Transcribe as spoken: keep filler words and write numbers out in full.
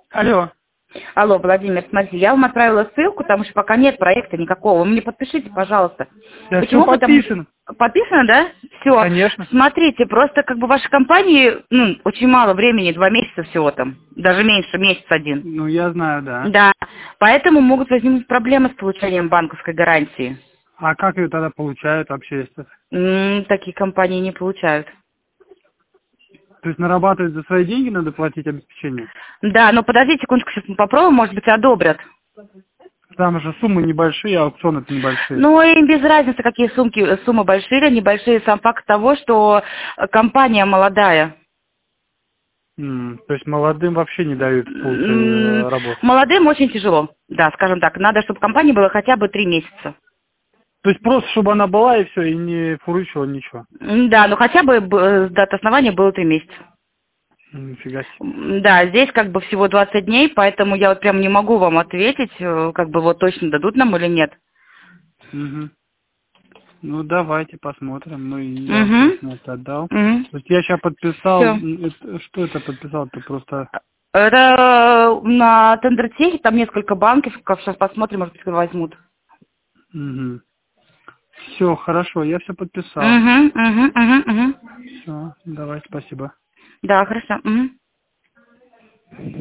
Алло. Алло, Владимир, смотрите, я вам отправила ссылку, потому что пока нет проекта никакого. Вы мне подпишите, пожалуйста. Да все Почему? Потому подписано. что... Подписано, да? Все. Конечно. Смотрите, просто как бы вашей компании, ну, очень мало времени, два месяца всего там. Даже меньше, месяц один. Ну, я знаю, да. Да. Поэтому могут возникнуть проблемы с получением банковской гарантии. А как ее тогда получают вообще? Если... М, такие компании не получают. То есть нарабатывать за свои деньги надо платить обеспечение? Да, но подождите секундочку, сейчас мы попробуем, может быть, одобрят. Там же суммы небольшие, а аукционы-то небольшие. Ну, им без разницы, какие сумки, суммы большие или небольшие. Сам факт того, что компания молодая. М, то есть молодым вообще не дают получить М, э, работу. Молодым очень тяжело, да, скажем так. Надо, чтобы компания была хотя бы три месяца. То есть просто, чтобы она была и все, и не фурычила ничего. М, Да, ну хотя бы б- дата основания было три месяца. Нифига себе. М, Да, здесь как бы всего двадцать дней, поэтому я вот прям не могу вам ответить, э, как бы вот точно дадут нам или нет. Мгм. Ну, давайте посмотрим. Ну, и я вам, Угу. собственно, это отдал. Угу. То есть я сейчас подписал... Все. м, это- что это подписал-то? Просто... Это на тендертехе, там несколько банков, как сейчас посмотрим, может быть, возьмут. Все, хорошо, я все подписал. Угу, угу, угу, угу. Все, давай, спасибо. Да, хорошо. Угу.